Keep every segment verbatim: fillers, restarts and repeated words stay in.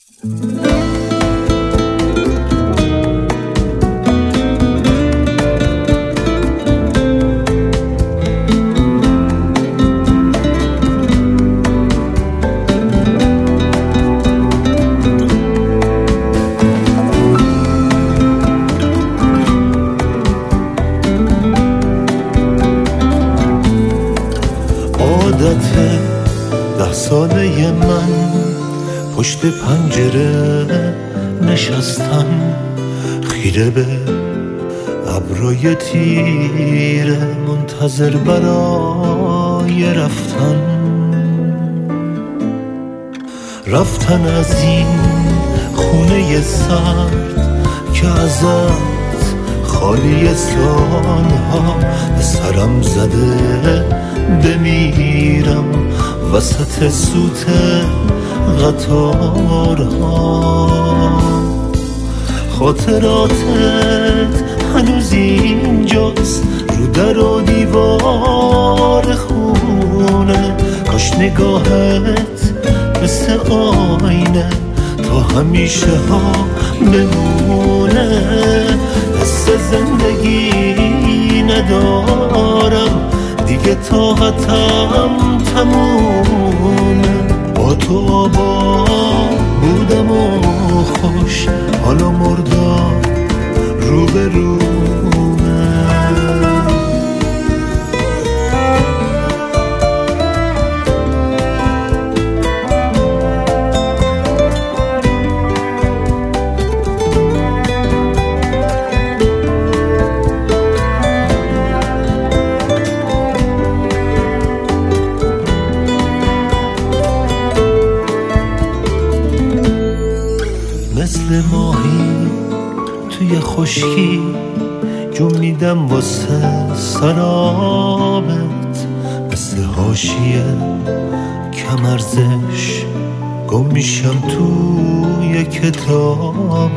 عادت ده ساله من پشت پنجره نشستن، خیره به ابرای تیره منتظر برای رفتن. رفتن از این خونه سرد که ازت خالی سالها به سرم زده بمیرم وسط سوت قطارها. خاطراتت هنوز اینجاست رو در و دیوار خونه، کاش نگاهت مثل آینه تا همیشه ها بمونه. حس زندگی ندارم دیگه، طاقتم تمومه. با تو آباد بودم و خوش، حالا مردم رو به رومه. مثل ماهی توی خشکی جون میدم واسه سرابت، مثل حاشیه کمرزش گم میشم توی کتابت.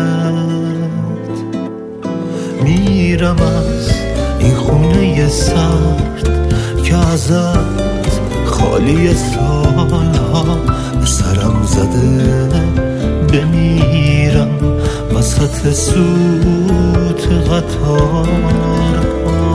میرم از این خونه سرد که ازت خالی سالها به سرم زده بمیرم وسط سوت قطارها.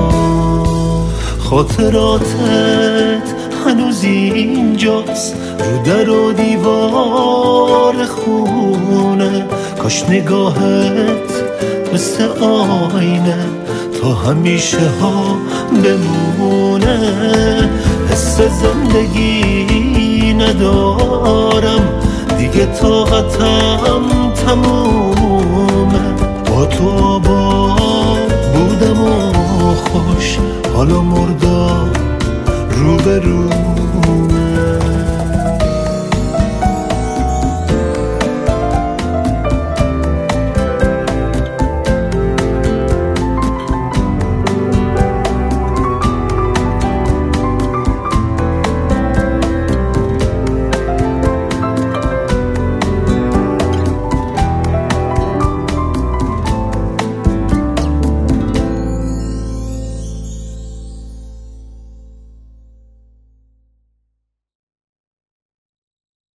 خاطراتت هنوز اینجاست رو در و دیوار خونه، کاش نگاهت مثل آینه تا همیشه ها بمونه. حس زندگی ندارم دیگه، طاقتم تمومه. با تو آباد بودم و خوش، حالا مردم رو به رو.